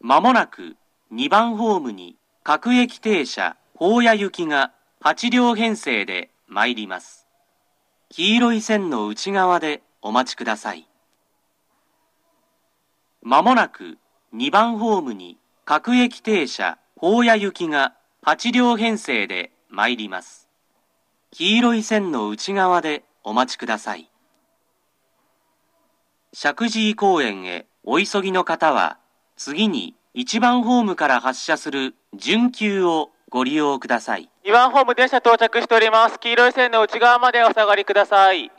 まもなく2番ホームに各駅停車保谷行きが8両編成で参ります。黄色い線の内側でお待ちください。まもなく2番ホームに各駅停車保谷行きが8両編成で参ります。黄色い線の内側でお待ちください。石神井公園へお急ぎの方は、次に1番ホームから発車する準急をご利用ください。 2番ホーム電車到着しております。黄色い線の内側までお下がりください。